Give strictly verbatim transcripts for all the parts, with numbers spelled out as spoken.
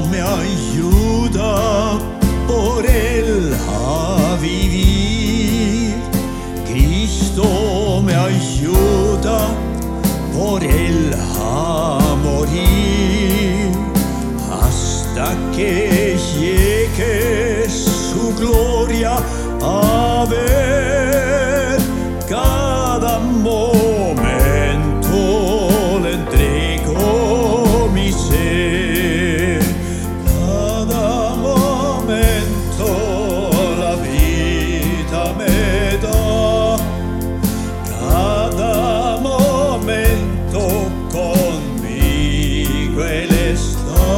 me ayuda por Él a vivir. Cristo me ayuda por Él a morir, hasta que llegue su gloria a ver. Cada momento le entrego mi ser, cada momento la vida me da, cada momento conmigo Él está,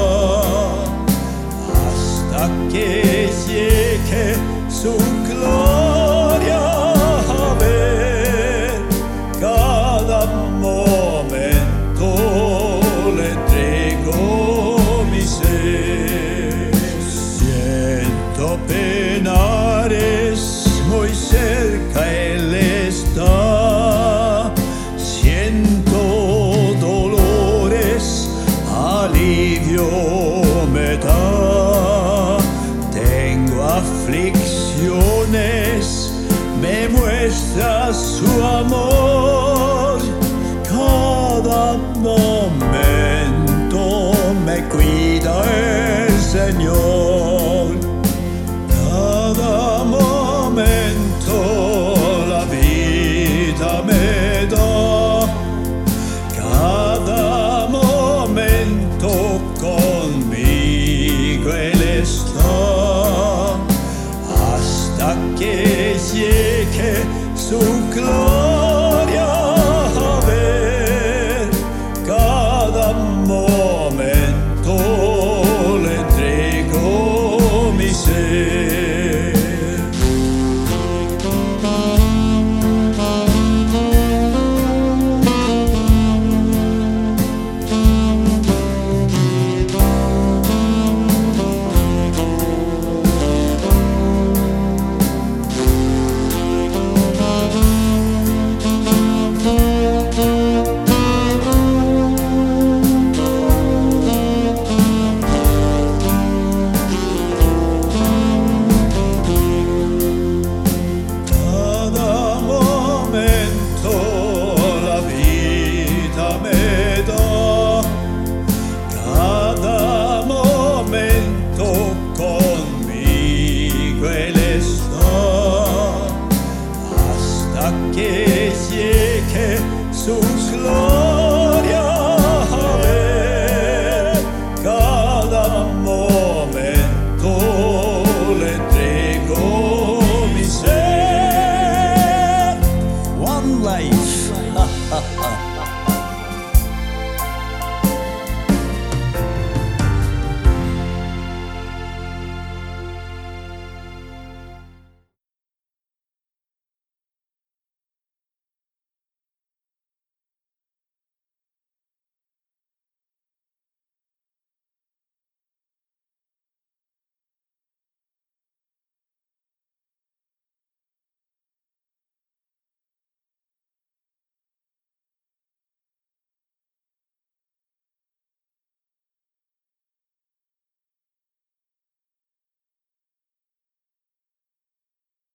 hasta que llegue su gloria a ver. Cada momento le entrego mi ser. Siento penares, muy cerca Él está. Siento dolores, alivio me da. Tengo aflicciones, me muestra su amor. Cada momento me cuida el Señor. Cada momento la vida me da, cada momento conmigo Él está, hasta que llegue su gloria a ver. Cada momento le entrego mi ser. Que llegue su gloria.